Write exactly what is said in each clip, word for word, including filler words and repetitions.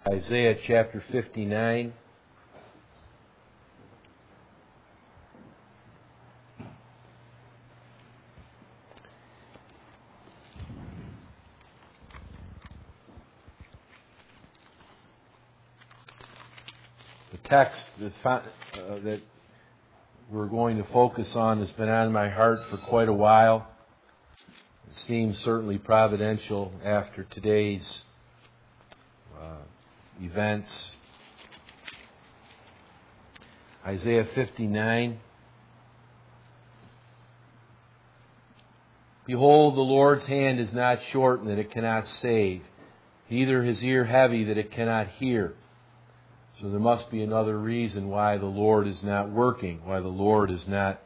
Isaiah chapter fifty-nine. The text that, uh, that we're going to focus on has been on my heart for quite a while. It seems certainly providential after today's uh, events. Isaiah fifty-nine. Behold, the Lord's hand is not shortened that it cannot save, neither his ear heavy that it cannot hear. So there must be another reason why the Lord is not working, why the Lord is not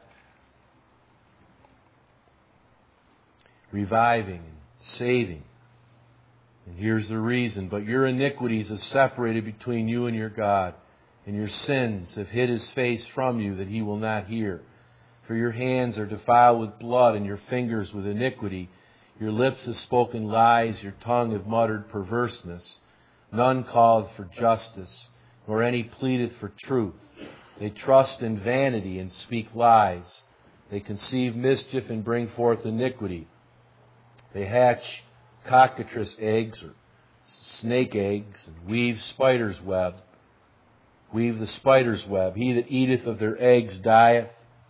reviving and saving. And here's the reason. But your iniquities have separated between you and your God, and your sins have hid his face from you that he will not hear. For your hands are defiled with blood, and your fingers with iniquity. Your lips have spoken lies, your tongue have muttered perverseness. None called for justice, nor any pleaded for truth. They trust in vanity and speak lies. They conceive mischief and bring forth iniquity. They hatch cockatrice eggs or snake eggs and weave spider's web. Weave the spider's web. He that eateth of their eggs dieth,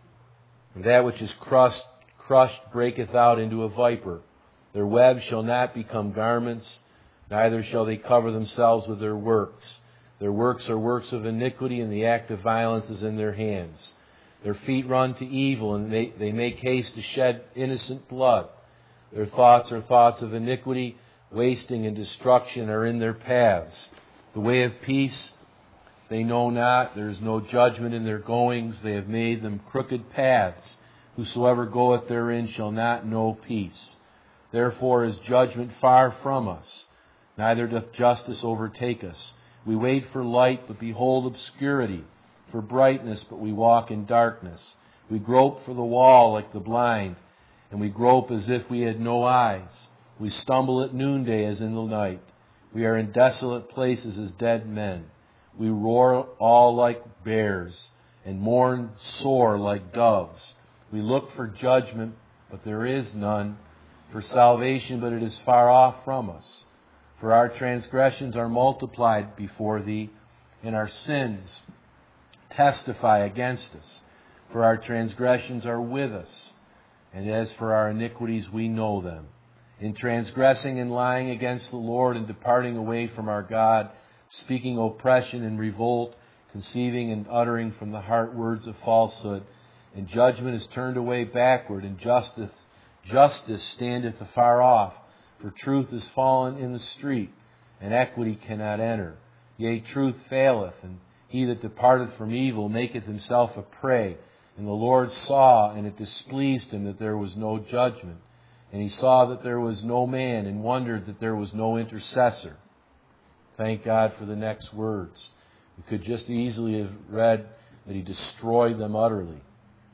and that which is crushed, crushed breaketh out into a viper. Their web shall not become garments, neither shall they cover themselves with their works. Their works are works of iniquity, and the act of violence is in their hands. Their feet run to evil, and they, they make haste to shed innocent blood. Their thoughts are thoughts of iniquity, wasting and destruction are in their paths. The way of peace they know not. There is no judgment in their goings. They have made them crooked paths. Whosoever goeth therein shall not know peace. Therefore is judgment far from us, neither doth justice overtake us. We wait for light, but behold obscurity, for brightness, but we walk in darkness. We grope for the wall like the blind, and we grope as if we had no eyes. We stumble at noonday as in the night. We are in desolate places as dead men. We roar all like bears, and mourn sore like doves. We look for judgment, but there is none, for salvation, but it is far off from us. For our transgressions are multiplied before thee, and our sins testify against us. For our transgressions are with us, and as for our iniquities we know them. In transgressing and lying against the Lord, and departing away from our God, speaking oppression and revolt, conceiving and uttering from the heart words of falsehood, and judgment is turned away backward, and justice, justice standeth afar off. For truth is fallen in the street, and equity cannot enter. Yea, truth faileth, and he that departeth from evil maketh himself a prey. And the Lord saw, and it displeased him that there was no judgment. And he saw that there was no man, and wondered that there was no intercessor. Thank God for the next words. We could just easily have read that he destroyed them utterly.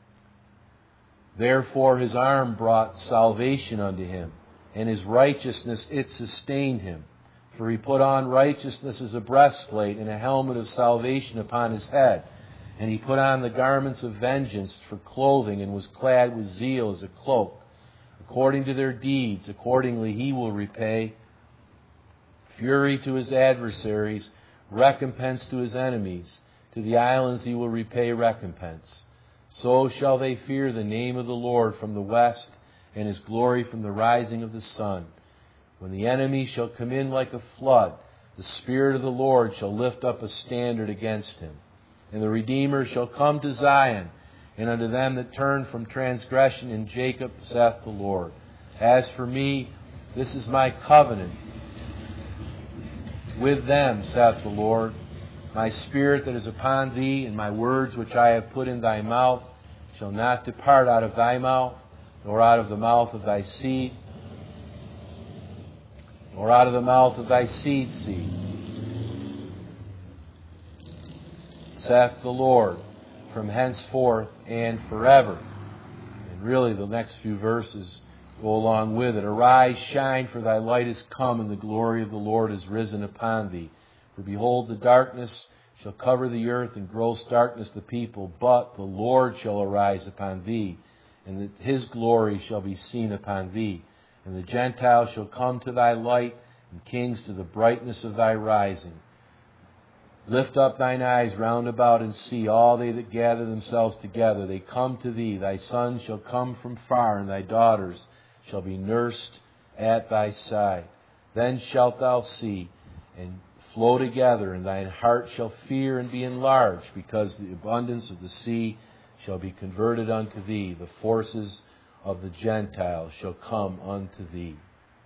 Therefore his arm brought salvation unto him, and his righteousness, it sustained him. For he put on righteousness as a breastplate, and a helmet of salvation upon his head. And he put on the garments of vengeance for clothing, and was clad with zeal as a cloak. According to their deeds, accordingly he will repay. Fury to his adversaries, recompense to his enemies. To the islands he will repay recompense. So shall they fear the name of the Lord from the west, and his glory from the rising of the sun. When the enemy shall come in like a flood, the Spirit of the Lord shall lift up a standard against him. And the Redeemer shall come to Zion, and unto them that turn from transgression in Jacob, saith the Lord. As for me, this is my covenant with them, saith the Lord. My Spirit that is upon thee, and my words which I have put in thy mouth, shall not depart out of thy mouth, nor out of the mouth of thy seed, nor out of the mouth of thy seed seed, saith the Lord, from henceforth and forever. And really the next few verses go along with it. Arise, shine, for thy light is come, and the glory of the Lord is risen upon thee. For behold, the darkness shall cover the earth, and gross darkness the people. But the Lord shall arise upon thee, and His glory shall be seen upon thee. And the Gentiles shall come to thy light, and kings to the brightness of thy rising. Lift up thine eyes round about, and see all they that gather themselves together. They come to thee. Thy sons shall come from far, and thy daughters shall be nursed at thy side. Then shalt thou see, and flow together, and thine heart shall fear and be enlarged, because the abundance of the sea shall be converted unto thee. The forces of the Gentiles shall come unto thee.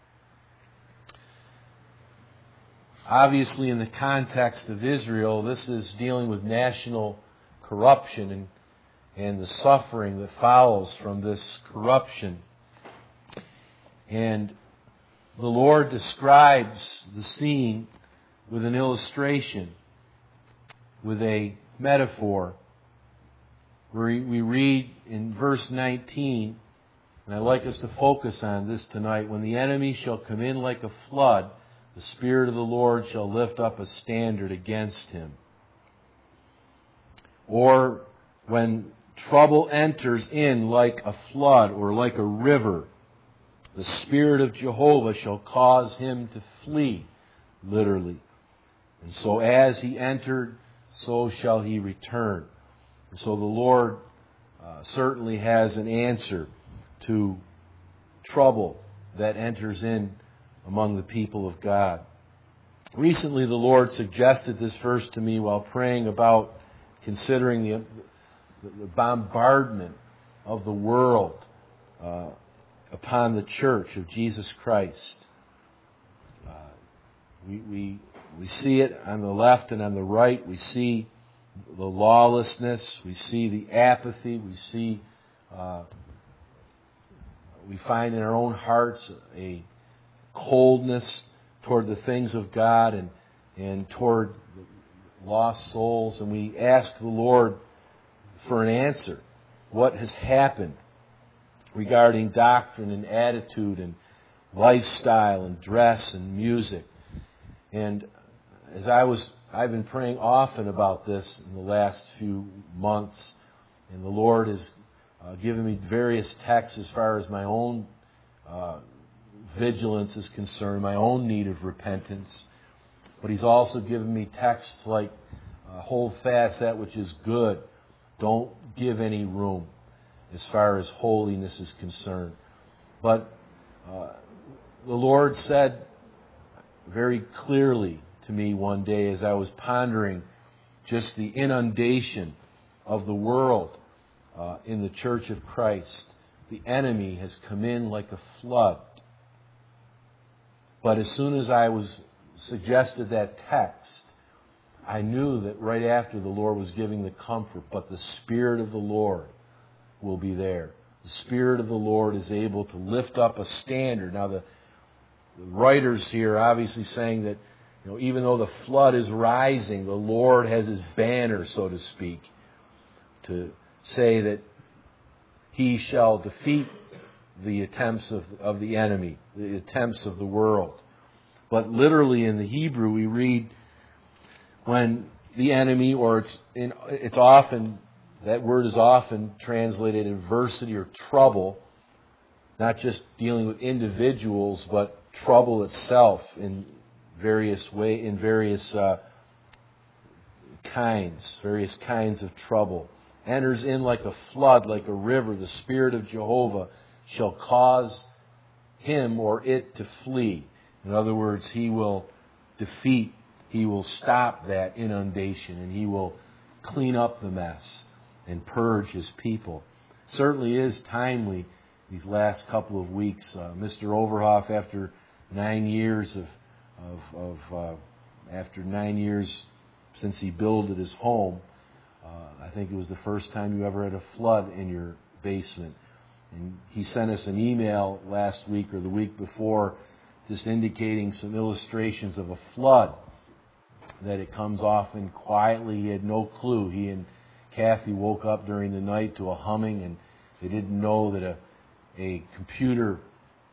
Obviously, in the context of Israel, this is dealing with national corruption and, and the suffering that follows from this corruption. And the Lord describes the scene with an illustration, with a metaphor, where we read in verse nineteen, and I'd like us to focus on this tonight. When the enemy shall come in like a flood, the Spirit of the Lord shall lift up a standard against him. Or when trouble enters in like a flood or like a river, the Spirit of Jehovah shall cause him to flee, literally. And so as he entered, so shall he return. And so the Lord uh, certainly has an answer to trouble that enters in among the people of God. Recently, the Lord suggested this verse to me while praying about considering the, the bombardment of the world uh, upon the church of Jesus Christ. Uh, we, we, we see it on the left and on the right. We see the lawlessness. We see the apathy. We see, uh, we find in our own hearts a coldness toward the things of God and, and toward lost souls. And we ask the Lord for an answer. What has happened regarding doctrine and attitude and lifestyle and dress and music? And as I was, I've been praying often about this in the last few months, and the Lord has uh, given me various texts as far as my own uh, vigilance is concerned, my own need of repentance. But He's also given me texts like, uh, hold fast that which is good. Don't give any room as far as holiness is concerned. But uh, the Lord said very clearly to me one day as I was pondering just the inundation of the world uh, in the church of Christ. The enemy has come in like a flood. But as soon as I was suggested that text, I knew that right after the Lord was giving the comfort, but the Spirit of the Lord will be there. The Spirit of the Lord is able to lift up a standard. Now the, the writers here are obviously saying that, you know, even though the flood is rising, the Lord has His banner, so to speak, to say that He shall defeat the attempts of, of the enemy, the attempts of the world. But literally in the Hebrew we read when the enemy, or it's, in, it's often, that word is often translated adversity or trouble, not just dealing with individuals, but trouble itself in various way, in various uh, kinds, various kinds of trouble. Enters in like a flood, like a river. The Spirit of Jehovah shall cause him or it to flee. In other words, He will defeat, He will stop that inundation, and He will clean up the mess and purge His people. It certainly is timely these last couple of weeks. Uh, Mister Overhoff, after nine years of, of, of uh, after nine years since he builded his home, uh, I think it was the first time you ever had a flood in your basement. And he sent us an email last week or the week before just indicating some illustrations of a flood, that it comes often quietly. He had no clue. He and Kathy woke up during the night to a humming, and they didn't know that a, a computer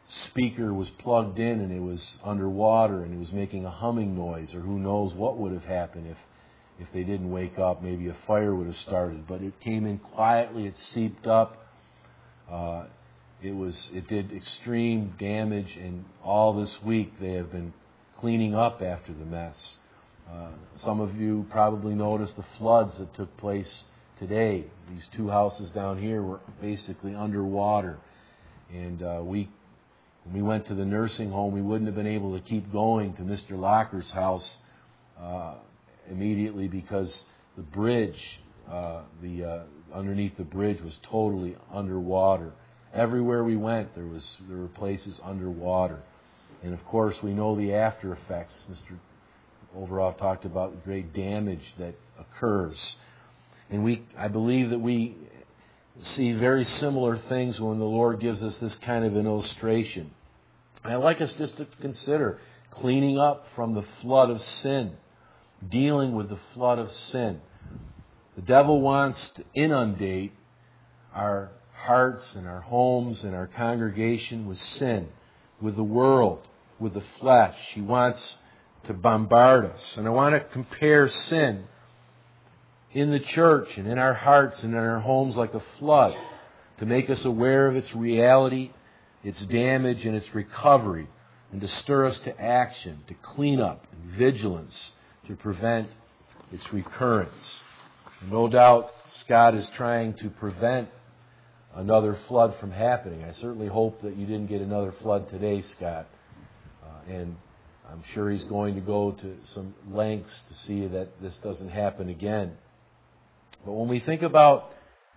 speaker was plugged in and it was underwater and it was making a humming noise, or who knows what would have happened if, if they didn't wake up. Maybe a fire would have started. But it came in quietly, it seeped up. Uh, it was it did extreme damage, and all this week they have been cleaning up after the mess. Uh, some of you probably noticed the floods that took place today. These two houses down here were basically underwater. And uh, we, when we went to the nursing home, we wouldn't have been able to keep going to Mister Locker's house uh, immediately because the bridge, uh, the uh, underneath the bridge was totally underwater. Everywhere we went, there was there were places underwater. And of course, we know the after effects. Mister Overall talked about the great damage that occurs. And we, I believe that we see very similar things when the Lord gives us this kind of an illustration. And I'd like us just to consider cleaning up from the flood of sin, dealing with the flood of sin. The devil wants to inundate our hearts and our homes and our congregation with sin, with the world, with the flesh. He wants to bombard us. And I want to compare sin in the church and in our hearts and in our homes like a flood, to make us aware of its reality, its damage, and its recovery, and to stir us to action, to clean up, and vigilance, to prevent its recurrence. And no doubt Scott is trying to prevent another flood from happening. I certainly hope that you didn't get another flood today, Scott. Uh, and I'm sure he's going to go to some lengths to see that this doesn't happen again. But when we think about,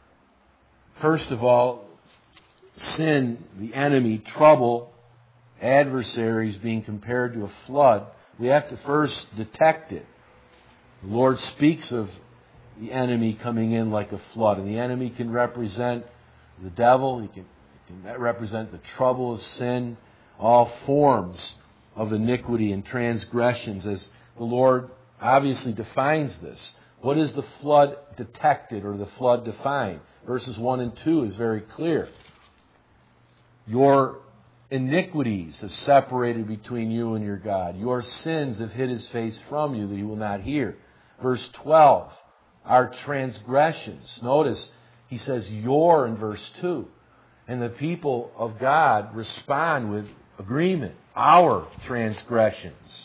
first of all, sin, the enemy, trouble, adversaries being compared to a flood, we have to first detect it. The Lord speaks of the enemy coming in like a flood. And the enemy can represent the devil. He can, he can represent the trouble of sin, all forms of iniquity and transgressions, as the Lord obviously defines this. What is the flood detected or the flood defined? Verses one and two is very clear. Your iniquities have separated between you and your God. Your sins have hid His face from you that He will not hear. Verse twelve, our transgressions. Notice He says your in verse two. And the people of God respond with agreement. Our transgressions.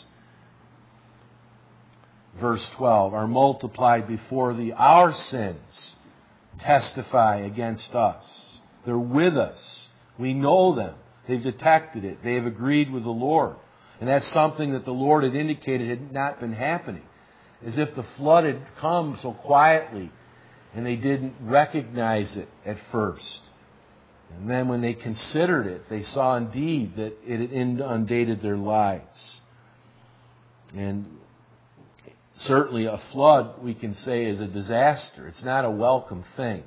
Verse twelve, are multiplied before thee. Our sins testify against us. They're with us. We know them. They've detected it. They have agreed with the Lord. And that's something that the Lord had indicated had not been happening. As if the flood had come so quietly and they didn't recognize it at first. And then when they considered it, they saw indeed that it had inundated their lives. And certainly a flood, we can say, is a disaster. It's not a welcome thing.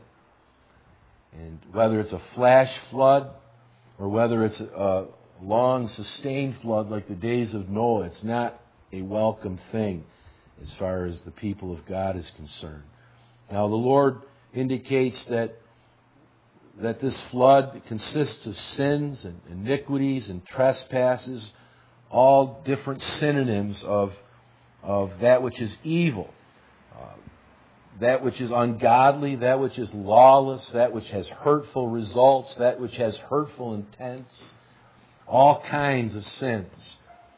And whether it's a flash flood or whether it's a long, sustained flood like the days of Noah, it's not a welcome thing as far as the people of God is concerned. Now, the Lord indicates that that this flood consists of sins and iniquities and trespasses, all different synonyms of, of that which is evil, uh, that which is ungodly, that which is lawless, that which has hurtful results, that which has hurtful intents, all kinds of sins.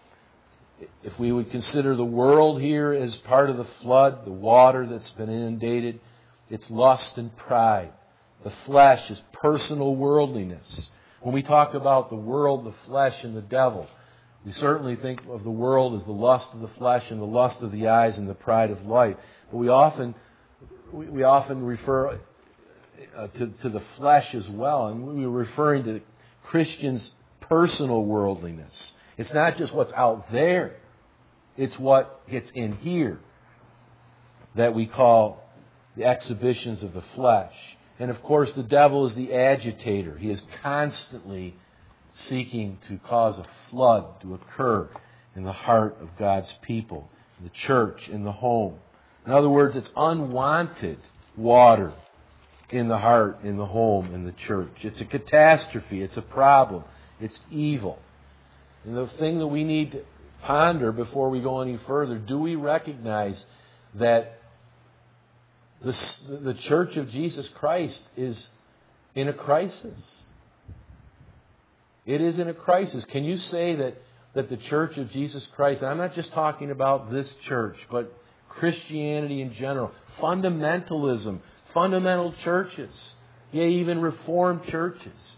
If we would consider the world here as part of the flood, the water that's been inundated, it's lust and pride. The flesh is personal worldliness. When we talk about the world, the flesh, and the devil, we certainly think of the world as the lust of the flesh and the lust of the eyes and the pride of life. But we often we, we often refer uh, to, to the flesh as well, and we're referring to Christians' personal worldliness. It's not just what's out there. It's what gets in here that we call the exhibitions of the flesh. And of course, the devil is the agitator. He is constantly seeking to cause a flood to occur in the heart of God's people, in the church, in the home. In other words, it's unwanted water in the heart, in the home, in the church. It's a catastrophe. It's a problem. It's evil. And the thing that we need to ponder before we go any further, do we recognize that the, the Church of Jesus Christ is in a crisis? It is in a crisis. Can you say that, that the Church of Jesus Christ, and I'm not just talking about this church, but Christianity in general, fundamentalism, fundamental churches, yeah, even Reformed churches,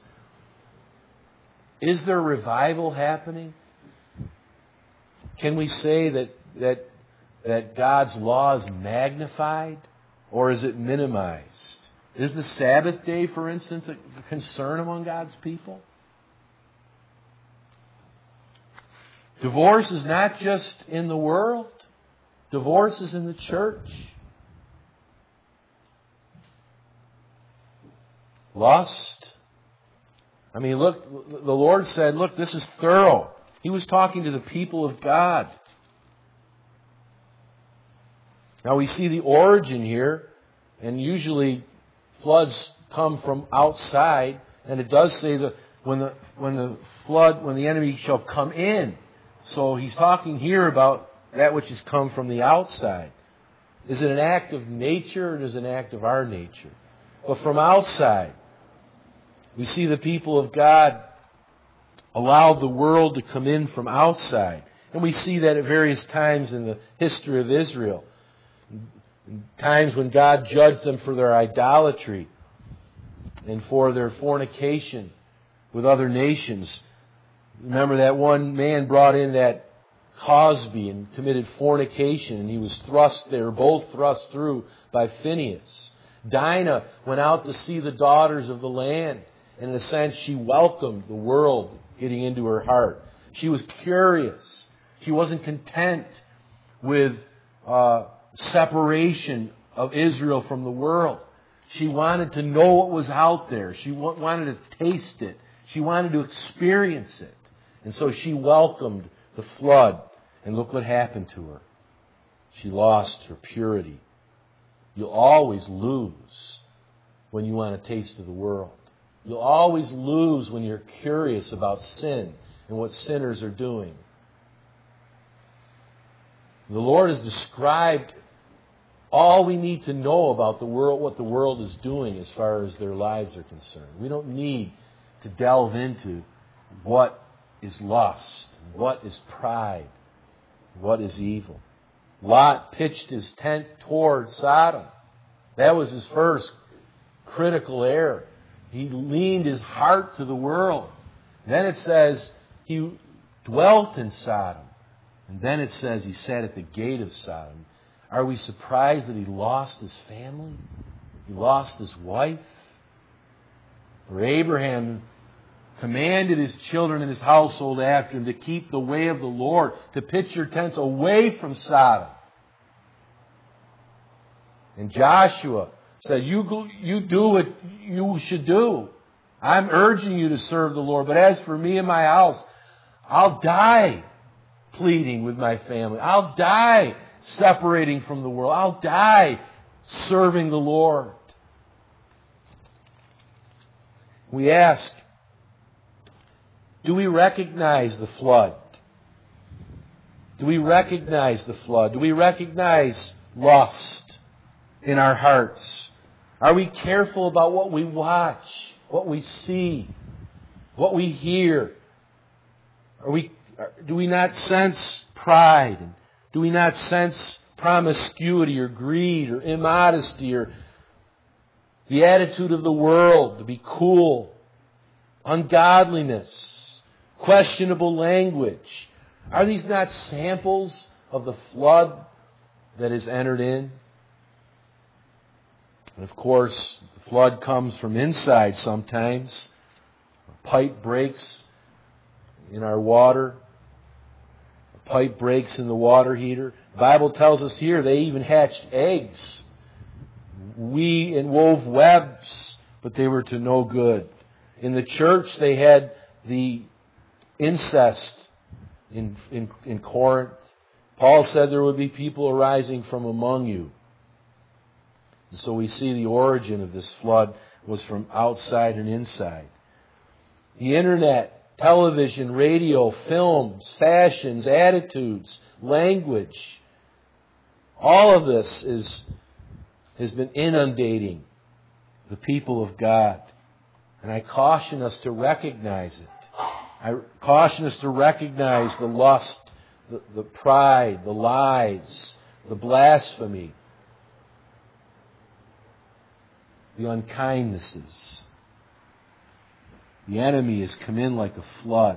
is there revival happening? Can we say that that that God's law is magnified, or is it minimized? Is the Sabbath day, for instance, a concern among God's people? Divorce is not just in the world. Divorce is in the church. Lust. I mean, look, the Lord said, look, this is thorough. He was talking to the people of God. Now we see the origin here, and usually floods come from outside, and it does say that when the when the flood, when the enemy shall come in. So he's talking here about that which has come from the outside. Is it an act of nature, or is it an act of our nature? But from outside, we see the people of God allowed the world to come in from outside. And we see that at various times in the history of Israel. Times when God judged them for their idolatry and for their fornication with other nations. Remember that one man brought in that Cosby and committed fornication, and he was thrust, they were both thrust through by Phinehas. Dinah went out to see the daughters of the land. And in a sense, she welcomed the world getting into her heart. She was curious. She wasn't content with uh, separation of Israel from the world. She wanted to know what was out there. She wanted to taste it. She wanted to experience it. And so she welcomed the flood. And look what happened to her. She lost her purity. You'll always lose when you want a taste of the world. You'll always lose when you're curious about sin and what sinners are doing. The Lord has described all we need to know about the world, what the world is doing as far as their lives are concerned. We don't need to delve into what is lust, what is pride, what is evil. Lot pitched his tent toward Sodom. That was his first critical error. He leaned his heart to the world. Then it says he dwelt in Sodom. And then it says he sat at the gate of Sodom. Are we surprised that he lost his family? He lost his wife? For Abraham commanded his children and his household after him to keep the way of the Lord, to pitch your tents away from Sodom. And Joshua said, you, you do what you should do. I'm urging you to serve the Lord. But as for me and my house, I'll die pleading with my family. I'll die separating from the world. I'll die serving the Lord. We ask, do we recognize the flood? Do we recognize the flood? Do we recognize lust in our hearts? Are we careful about what we watch, what we see, what we hear? Are we, do we not sense pride? Do we not sense promiscuity or greed or immodesty or the attitude of the world to be cool, ungodliness, questionable language? Are these not samples of the flood that has entered in? And of course, the flood comes from inside sometimes. A pipe breaks in our water. A pipe breaks in the water heater. The Bible tells us here they even hatched eggs. We and wove webs, but they were to no good. In the church, they had the incest in, in, in Corinth. Paul said there would be people arising from among you. And so we see the origin of this flood was from outside and inside. The internet television, radio, films, fashions, attitudes, language. All of this is, has been inundating the people of God. And I caution us to recognize it. I caution us to recognize the lust, the, the pride, the lies, the blasphemy, the unkindnesses. The enemy has come in like a flood.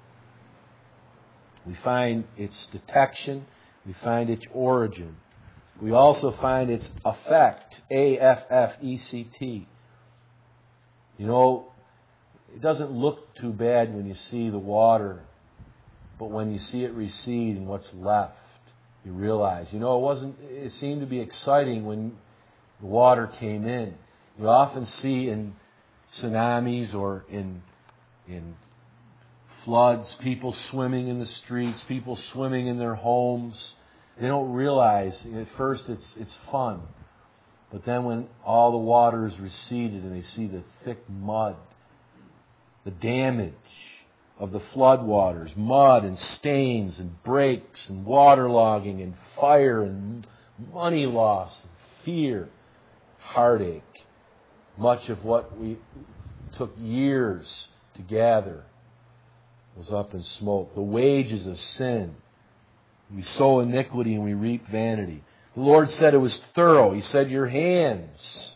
We find its detection. We find its origin. We also find its effect. A F F E C T. You know, it doesn't look too bad when you see the water, but when you see it recede and what's left, you realize, you know, it wasn't, it seemed to be exciting when the water came in. You often see in tsunamis or in in floods, people swimming in the streets, people swimming in their homes. They don't realize, at first it's it's fun. But then when all the water is receded and they see the thick mud, the damage of the flood waters, mud and stains and breaks and waterlogging and fire and money loss and fear, heartache. Much of what we took years to gather was up in smoke. The wages of sin. We sow iniquity and we reap vanity. The Lord said it was thorough. He said your hands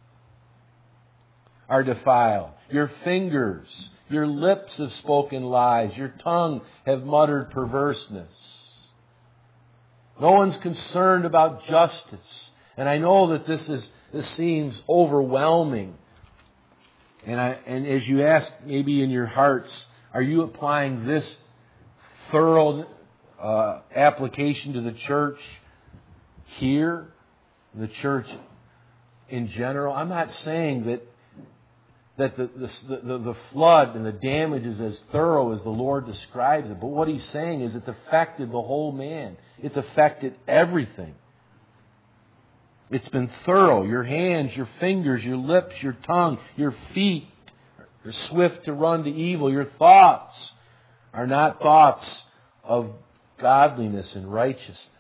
are defiled. Your fingers, your lips have spoken lies. Your tongue have muttered perverseness. No one's concerned about justice. And I know that this is this seems overwhelming. And I and as you ask maybe in your hearts, are you applying this thorough uh, application to the church here, the church in general? I'm not saying that that the, the, the, the flood and the damage is as thorough as the Lord describes it. But what He's saying is it's affected the whole man. It's affected everything. It's been thorough. Your hands, your fingers, your lips, your tongue, your feet are swift to run to evil. Your thoughts are not thoughts of godliness and righteousness.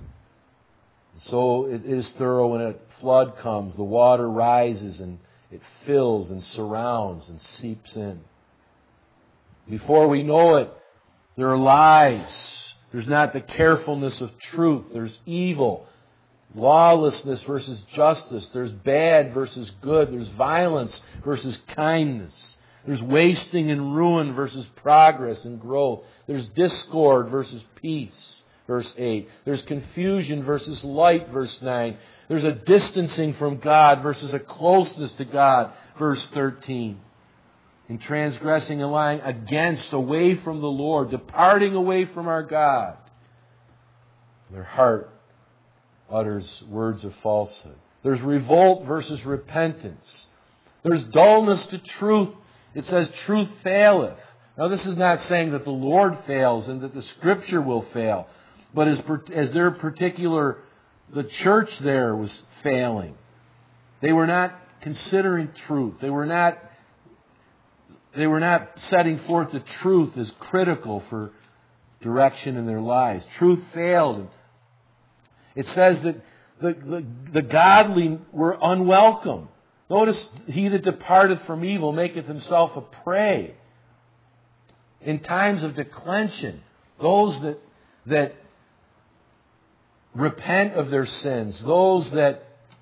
So it is thorough when a flood comes. The water rises and it fills and surrounds and seeps in. Before we know it, there are lies. There's not the carefulness of truth. There's evil. Lawlessness versus justice. There's bad versus good. There's violence versus kindness. There's wasting and ruin versus progress and growth. There's discord versus peace. Verse eight. There's confusion versus light. Verse nine. There's a distancing from God versus a closeness to God. Verse thirteen. In transgressing and lying against, away from the Lord, departing away from our God. Their heart utters words of falsehood. There's revolt versus repentance. There's dullness to truth. It says truth faileth. Now this is not saying that the Lord fails and that the Scripture will fail. But as, as their particular, the church there was failing. They were not considering truth. They were not, they were not setting forth the truth as critical for direction in their lives. Truth failed. It says that the, the, the godly were unwelcome. Notice, he that departeth from evil maketh himself a prey. In times of declension, those that, that repent of their sins, those that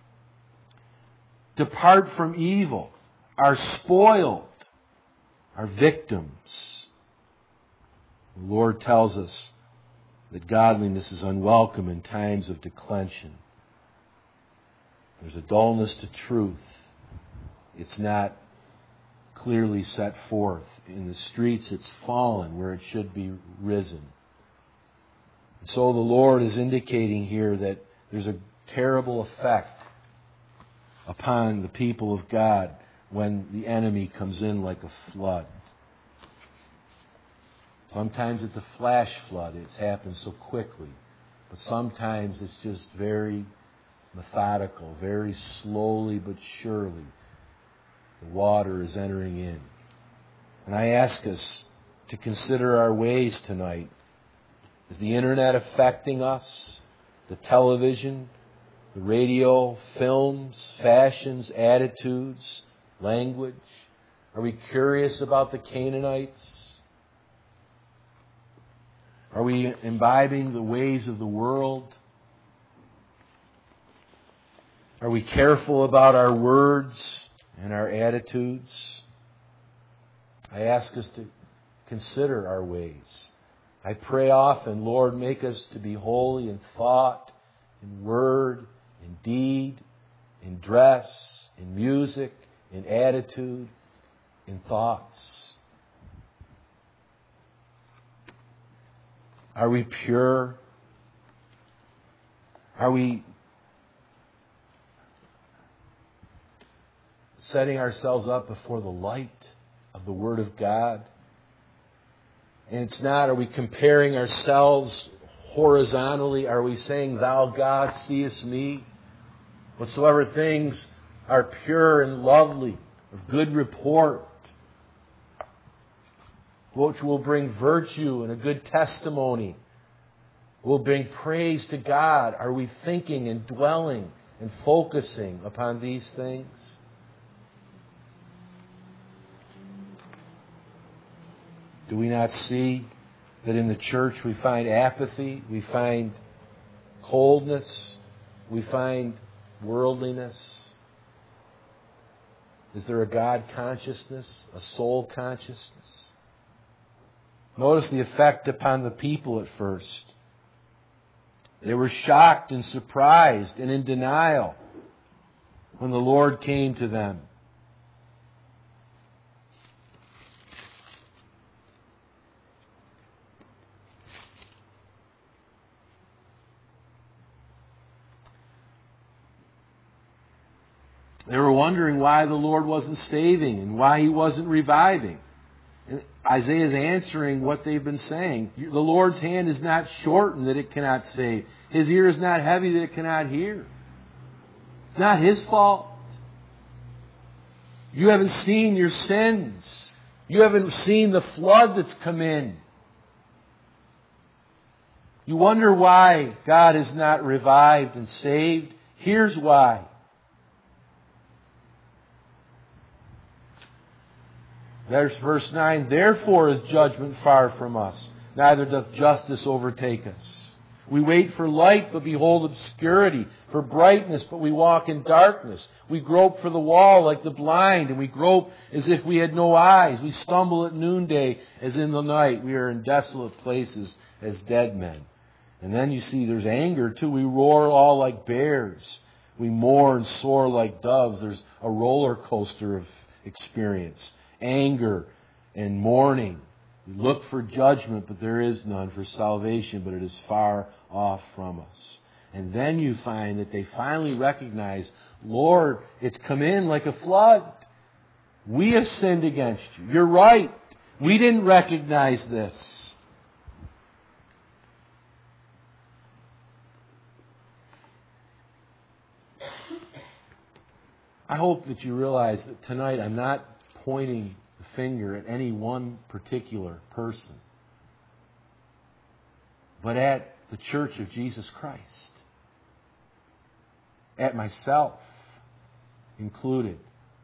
depart from evil, are spoiled, are victims. The Lord tells us that godliness is unwelcome in times of declension. There's a dullness to truth. It's not clearly set forth. In the streets it's fallen where it should be risen. And so the Lord is indicating here that there's a terrible effect upon the people of God when the enemy comes in like a flood. Sometimes it's a flash flood. It's happened so quickly. But sometimes it's just very methodical, very slowly but surely. The water is entering in. And I ask us to consider our ways tonight. Is the internet affecting us? The television, the radio, films, fashions, attitudes, language? Are we curious about the Canaanites? Are we imbibing the ways of the world? Are we careful about our words and our attitudes? I ask us to consider our ways. I pray often, Lord, make us to be holy in thought, in word, in deed, in dress, in music, in attitude, in thoughts. Are we pure? Are we setting ourselves up before the light of the Word of God? And it's not, are we comparing ourselves horizontally? Are we saying, Thou, God, seest me? Whatsoever things are pure and lovely, of good report, which will bring virtue and a good testimony, will bring praise to God. Are we thinking and dwelling and focusing upon these things? Do we not see that in the church we find apathy, we find coldness, we find worldliness? Is there a God consciousness, a soul consciousness? Notice the effect upon the people at first. They were shocked and surprised and in denial when the Lord came to them. They were wondering why the Lord wasn't saving and why He wasn't reviving. And Isaiah is answering what they've been saying. The Lord's hand is not shortened that it cannot save. His ear is not heavy that it cannot hear. It's not His fault. You haven't seen your sins. You haven't seen the flood that's come in. You wonder why God is not revived and saved. Here's why. There's verse nine. Therefore is judgment far from us, neither doth justice overtake us. We wait for light, but behold obscurity, for brightness, but we walk in darkness. We grope for the wall like the blind, and we grope as if we had no eyes. We stumble at noonday as in the night. We are in desolate places as dead men. And then you see there's anger too. We roar all like bears. We mourn soar like doves. There's a roller coaster of experience. Anger and mourning. We look for judgment, but there is none, for salvation, but it is far off from us. And then you find that they finally recognize, Lord, it's come in like a flood. We have sinned against you. You're right. We didn't recognize this. I hope that you realize that tonight I'm not pointing the finger at any one particular person, but at the Church of Jesus Christ, at myself included.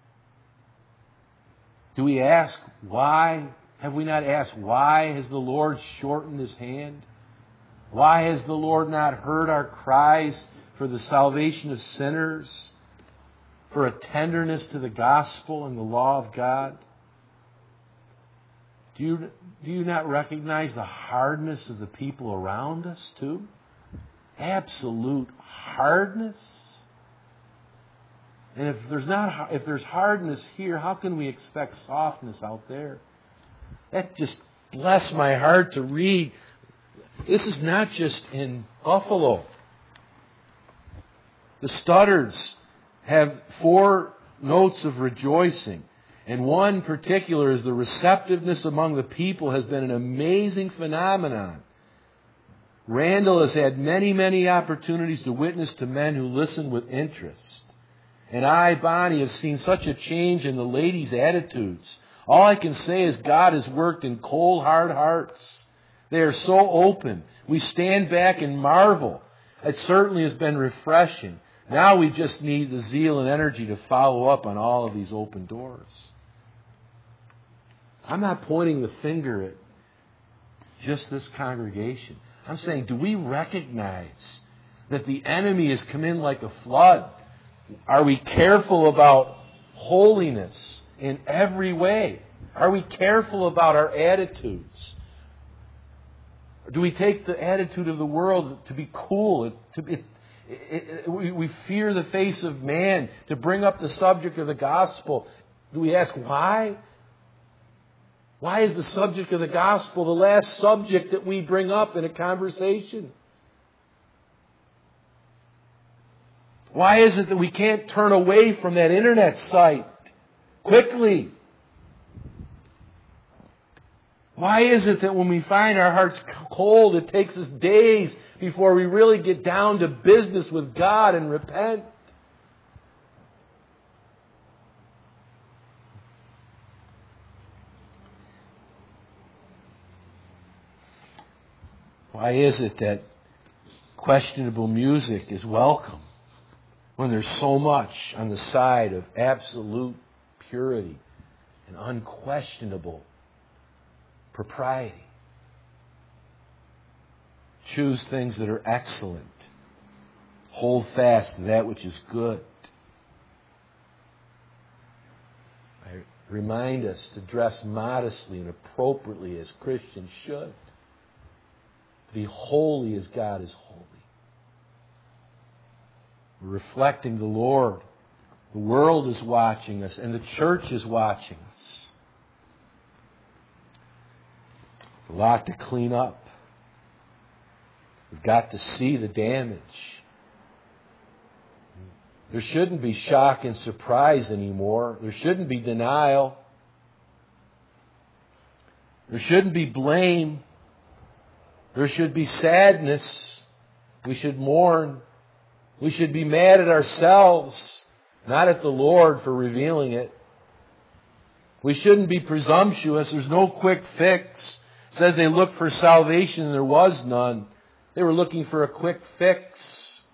Do we ask why? Have we not asked why has the Lord shortened His hand? Why has the Lord not heard our cries for the salvation of sinners? For a tenderness to the gospel and the law of God? Do you, do you not recognize the hardness of the people around us too? Absolute hardness. And if there's not, if there's hardness here, how can we expect softness out there? That just blessed my heart to read. This is not just in Buffalo. The Studdards have four notes of rejoicing. And one particular is the receptiveness among the people has been an amazing phenomenon. Randall has had many, many opportunities to witness to men who listen with interest. And I, Bonnie, have seen such a change in the ladies' attitudes. All I can say is God has worked in cold, hard hearts. They are so open. We stand back and marvel. It certainly has been refreshing. Now we just need the zeal and energy to follow up on all of these open doors. I'm not pointing the finger at just this congregation. I'm saying, do we recognize that the enemy has come in like a flood? Are we careful about holiness in every way? Are we careful about our attitudes? Or do we take the attitude of the world to be cool? To be, it, it, it, we, we fear the face of man. To bring up the subject of the gospel, do we ask why? Why is the subject of the gospel the last subject that we bring up in a conversation? Why is it that we can't turn away from that internet site quickly? Why is it that when we find our hearts cold, it takes us days before we really get down to business with God and repent? Why is it that questionable music is welcome when there's so much on the side of absolute purity and unquestionable propriety? Choose things that are excellent. Hold fast to that which is good. I remind us to dress modestly and appropriately as Christians should. Be holy as God is holy. We're reflecting the Lord. The world is watching us, and the church is watching us. A lot to clean up. We've got to see the damage. There shouldn't be shock and surprise anymore. There shouldn't be denial. There shouldn't be blame. There should be sadness. We should mourn. We should be mad at ourselves, not at the Lord for revealing it. We shouldn't be presumptuous. There's no quick fix. It says they looked for salvation and there was none. They were looking for a quick fix.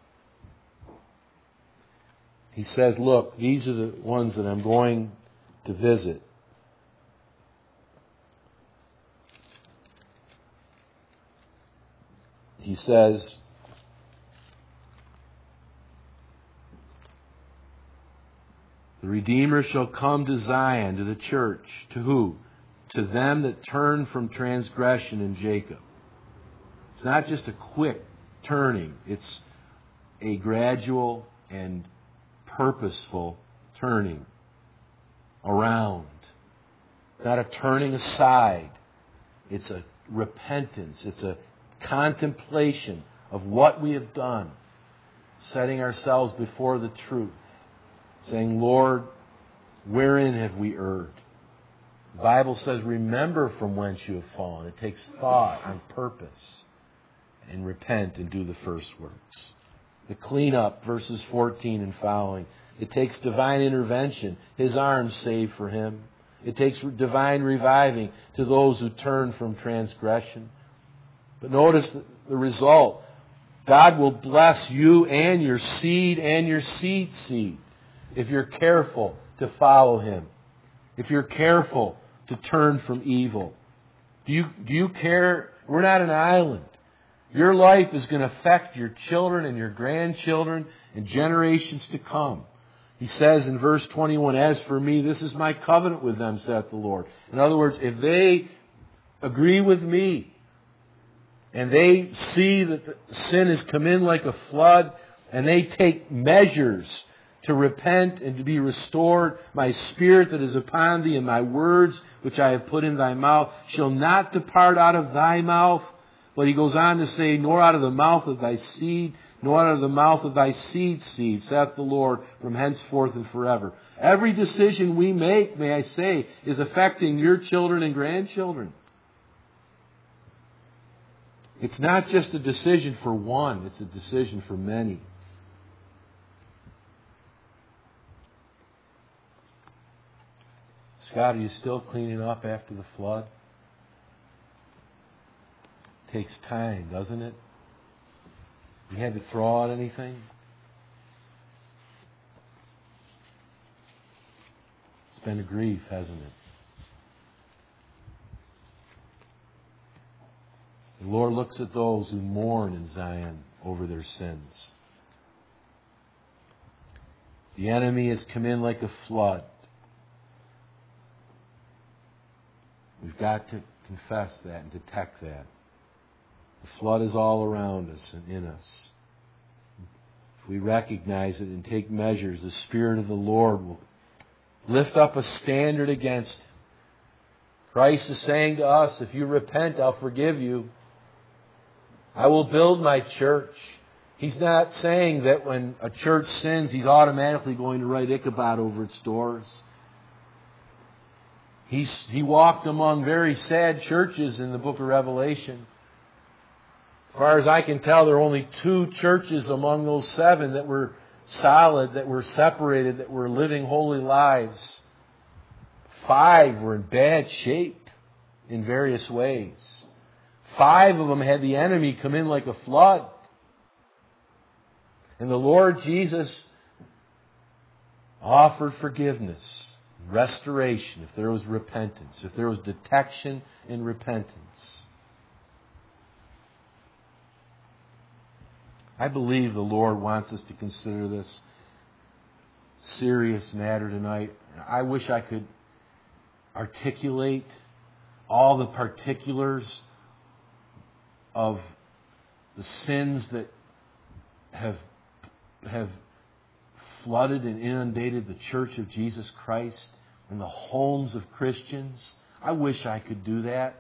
He says, look, these are the ones that I'm going to visit. He says, the Redeemer shall come to Zion, to the church. To who? To them that turn from transgression in Jacob. It's not just a quick turning. It's a gradual and purposeful turning around. Not a turning aside. It's a repentance. It's a contemplation of what we have done, setting ourselves before the truth, saying, Lord, wherein have we erred? The Bible says, remember from whence you have fallen. It takes thought on purpose, and repent and do the first works. The cleanup, verses fourteen and following. It takes divine intervention. His arms save for him. It takes divine reviving to those who turn from transgression. But notice the result. God will bless you and your seed and your seed's seed if you're careful to follow Him. If you're careful to turn from evil. Do you, do you care? We're not an island. Your life is going to affect your children and your grandchildren and generations to come. He says in verse twenty-one, as for me, this is my covenant with them, saith the Lord. In other words, if they agree with me, and they see that the sin has come in like a flood, and they take measures to repent and to be restored, my spirit that is upon thee and my words which I have put in thy mouth shall not depart out of thy mouth. But he goes on to say, nor out of the mouth of thy seed, nor out of the mouth of thy seed's seed, saith the Lord, from henceforth and forever. Every decision we make, may I say, is affecting your children and grandchildren. It's not just a decision for one, it's a decision for many. Scott, are you still cleaning up after the flood? Takes time, doesn't it? You had to throw out anything? It's been a grief, hasn't it? The Lord looks at those who mourn in Zion over their sins. The enemy has come in like a flood. We've got to confess that and detect that. The flood is all around us and in us. If we recognize it and take measures, the Spirit of the Lord will lift up a standard against it. Christ is saying to us, if you repent, I'll forgive you. I will build my church. He's not saying that when a church sins, He's automatically going to write Ichabod over its doors. He's, he walked among very sad churches in the book of Revelation. As far as I can tell, there are only two churches among those seven that were solid, that were separated, that were living holy lives. Five were in bad shape in various ways. Five of them had the enemy come in like a flood. And the Lord Jesus offered forgiveness, restoration, if there was repentance, if there was detection and repentance. I believe the Lord wants us to consider this serious matter tonight. I wish I could articulate all the particulars of the sins that have have flooded and inundated the Church of Jesus Christ and the homes of Christians. I wish I could do that.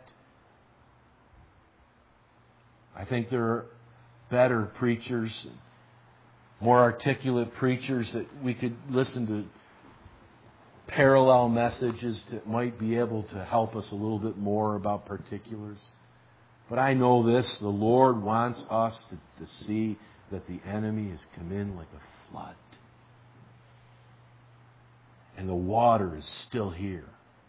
I think there are better preachers, more articulate preachers that we could listen to parallel messages that might be able to help us a little bit more about particulars. But I know this, the Lord wants us to, to see that the enemy has come in like a flood. And the water is still here.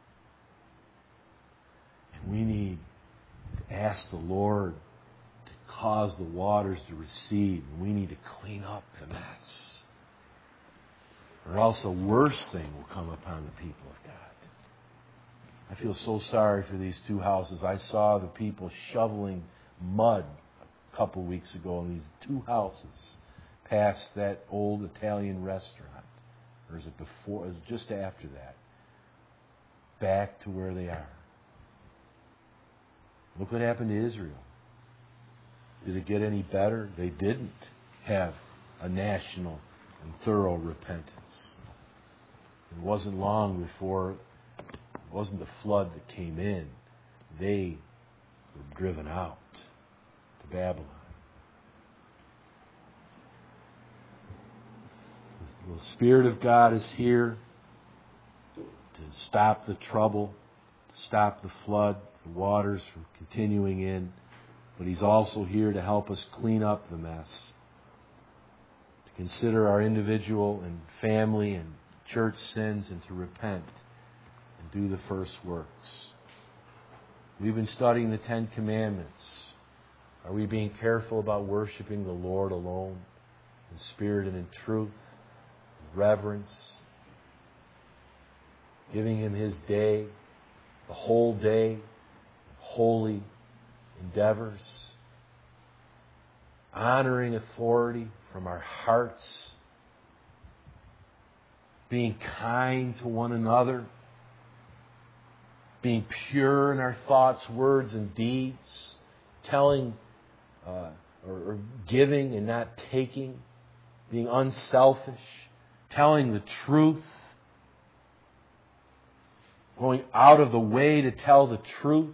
And we need to ask the Lord to cause the waters to recede. And we need to clean up the mess. Or else a worse thing will come upon the people of God. I feel so sorry for these two houses. I saw the people shoveling mud a couple weeks ago in these two houses past that old Italian restaurant. Or is it before? Is it just after that? Back to where they are. Look what happened to Israel. Did it get any better? They didn't have a national and thorough repentance. It wasn't long before, it wasn't the flood that came in. They were driven out to Babylon. The Spirit of God is here to stop the trouble, to stop the flood, the waters from continuing in. But He's also here to help us clean up the mess, to consider our individual and family and church sins, and to repent and do the first works. We've been studying the Ten Commandments. Are we being careful about worshiping the Lord alone in spirit and in truth? Reverence, giving Him His day, the whole day, holy endeavors, honoring authority from our hearts, being kind to one another, being pure in our thoughts, words, and deeds, telling uh, or, or giving and not taking, being unselfish, telling the truth, going out of the way to tell the truth,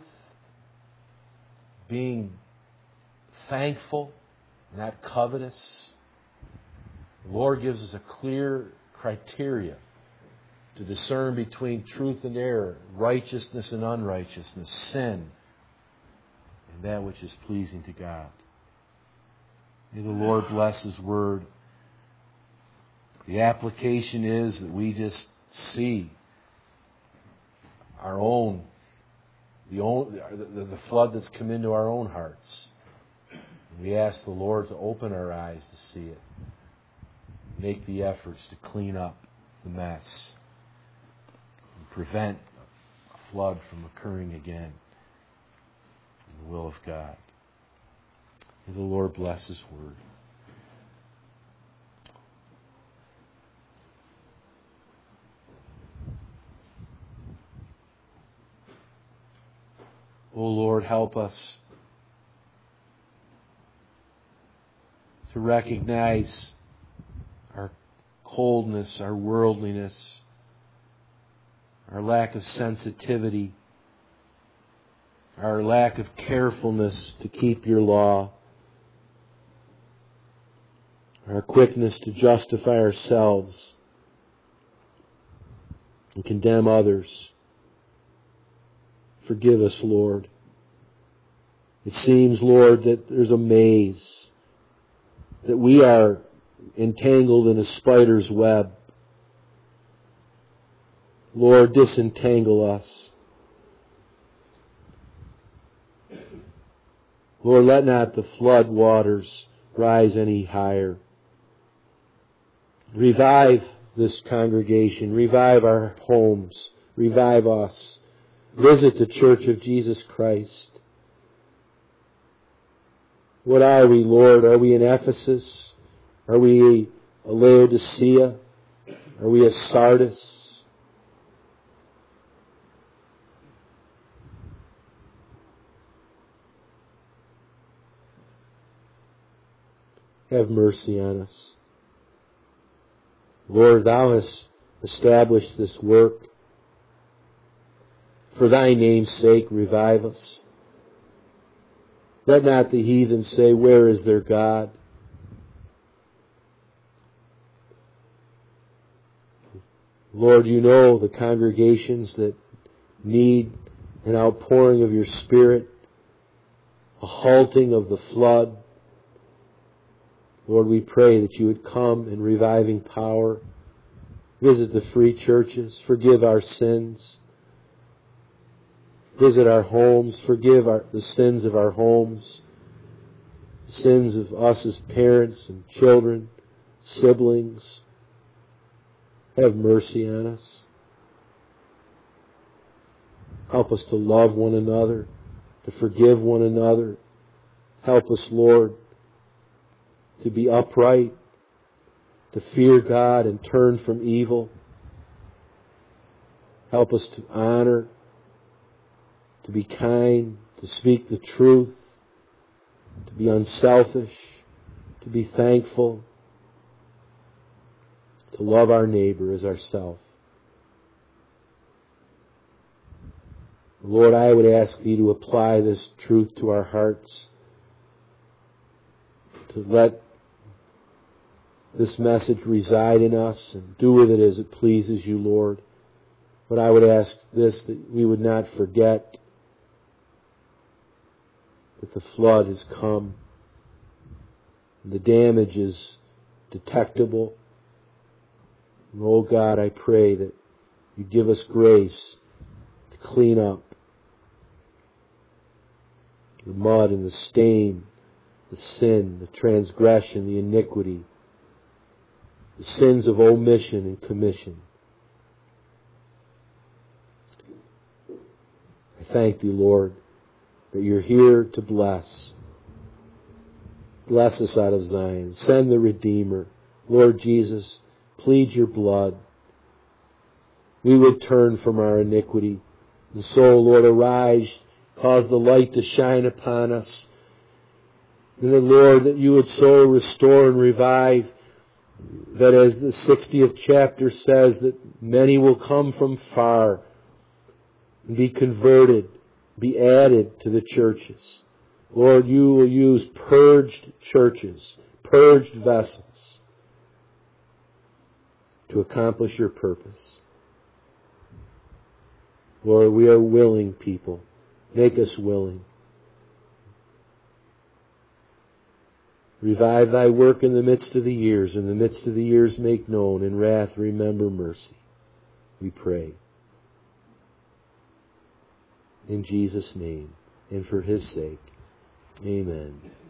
being thankful, not covetous. The Lord gives us a clear criteria to discern between truth and error, righteousness and unrighteousness, sin, and that which is pleasing to God. May the Lord bless His Word. The application is that we just see our own, the, own the, the flood that's come into our own hearts. We ask the Lord to open our eyes to see it. Make the efforts to clean up the mess and prevent a flood from occurring again in the will of God. May the Lord bless His Word. O Lord, help us to recognize our coldness, our worldliness, our lack of sensitivity, our lack of carefulness to keep your law, our quickness to justify ourselves and condemn others. Forgive us, Lord. It seems, Lord, that there's a maze, that we are entangled in a spider's web. Lord, disentangle us. Lord, let not the flood waters rise any higher. Revive this congregation. Revive our homes. Revive us. Visit the Church of Jesus Christ. What are we, Lord? Are we in Ephesus? Are we a Laodicea? Are we a Sardis? Have mercy on us. Lord, Thou hast established this work. For Thy name's sake, revive us. Let not the heathen say, where is their God? Lord, you know the congregations that need an outpouring of your Spirit, a halting of the flood. Lord, we pray that you would come in reviving power. Visit the free churches. Forgive our sins. Visit our homes. Forgive our, the sins of our homes. The sins of us as parents and children, siblings. Have mercy on us. Help us to love one another, to forgive one another. Help us, Lord, to be upright, to fear God and turn from evil. Help us to honor, to be kind, to speak the truth, to be unselfish, to be thankful, to love our neighbor as ourselves. Lord, I would ask Thee to apply this truth to our hearts, to let this message reside in us and do with it as it pleases you, Lord. But I would ask this, that we would not forget that the flood has come. And the damage is detectable. And oh God, I pray that you give us grace to clean up the mud and the stain, the sin, the transgression, the iniquity, the sins of omission and commission. I thank Thee, Lord, that you're here to bless. Bless us out of Zion. Send the Redeemer. Lord Jesus, plead your blood. We would turn from our iniquity. And so, Lord, arise, cause the light to shine upon us. And the Lord, that you would so restore and revive that, as the sixtieth chapter says, that many will come from far and be converted, be added to the churches. Lord, you will use purged churches, purged vessels to accomplish your purpose. Lord, we are willing people. Make us willing. Revive thy work in the midst of the years. In the midst of the years make known. In wrath remember mercy. We pray. In Jesus' name and for His sake. Amen.